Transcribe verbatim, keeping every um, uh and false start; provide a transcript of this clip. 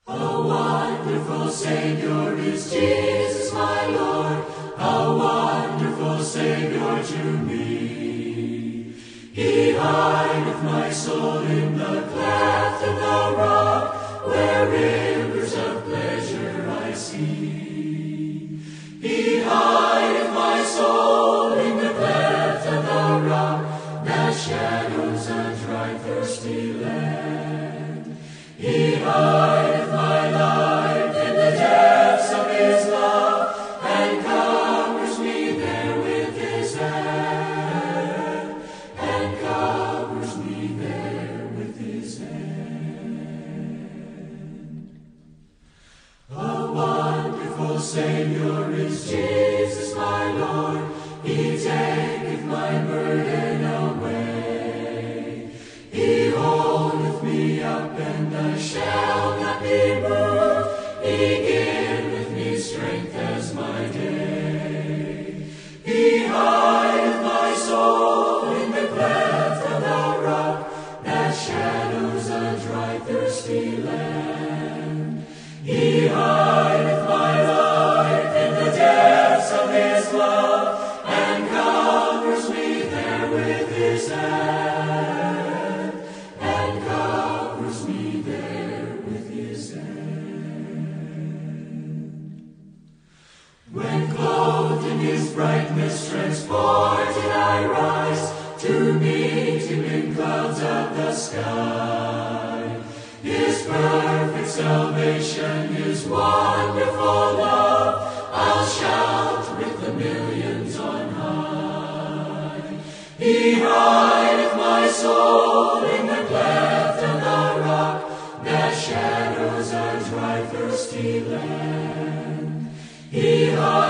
A wonderful Savior is Jesus my Lord, a wonderful Savior to me. He hideth my soul in the cleft of the rock, where rivers of pleasure I see. He hideth my soul in the cleft of the rock, that shadows a dry thirsty land. He hideth my life in the depths of his love, and covers me there with his hand, and covers me there with his hand. A wonderful Savior is Jesus my Lord, he taketh my burden away. He holdeth me up, and I shall not be moved. He giveth me strength as my day. He hideth my soul in the cleft of the rock, that shadows a dry thirsty land. He hideth my life in the depths of his love, and covers me there with his hand, and covers me there with his hand. When clothed in his brightness, transported I rise, to meet him in clouds of the sky. His perfect salvation, his wonderful love, I'll shout with the millions on high. He hideth my soul in the cleft of the rock, that shadows a dry thirsty land. He hideth